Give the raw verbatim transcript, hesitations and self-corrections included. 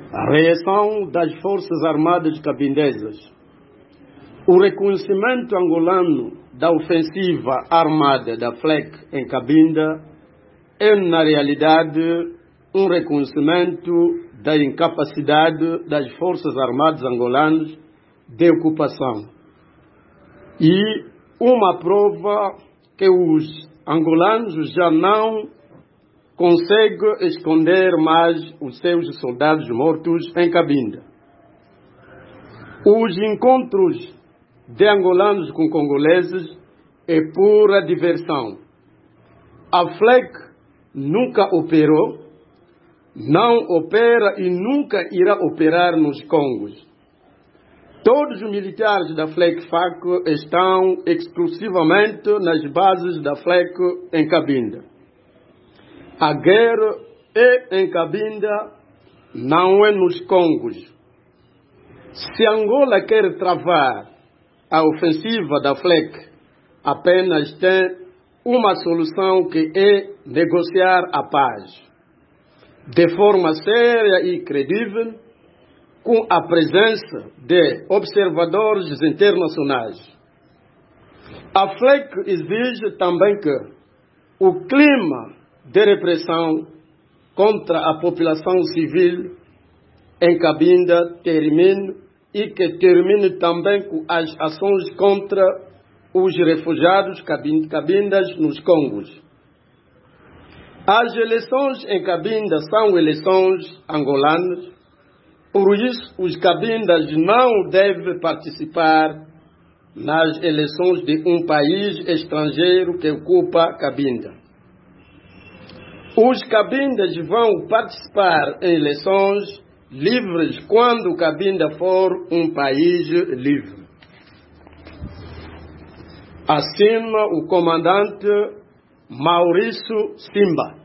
A reação das Forças Armadas cabindesas. O reconhecimento angolano da ofensiva armada da F L E C em Cabinda é, na realidade, um reconhecimento da incapacidade das Forças Armadas angolanas de ocupação e uma prova que os angolanos já não conseguem esconder mais os seus soldados mortos em Cabinda. Os encontros de angolanos com congoleses é pura diversão. A F L E C nunca operou, não opera e nunca irá operar nos Congos. Todos os militares da F L E C-F A C estão exclusivamente nas bases da F L E C em Cabinda. A guerra é em Cabinda, não é nos Congos. Se Angola quer travar a ofensiva da F L E C, apenas tem uma solução, que é negociar a paz, de forma séria e credível, com a presença de observadores internacionais. A F L E C exige também que o clima de repressão contra a população civil em Cabinda termine e que termine também com as ações contra os refugiados cabindas nos Congos. As eleições em Cabinda são eleições angolanas, por isso os cabindas não devem participar nas eleições de um país estrangeiro que ocupa Cabinda. Os cabindas vão participar em eleições livres quando Cabinda for um país livre. Assina o comandante Maurício Simba.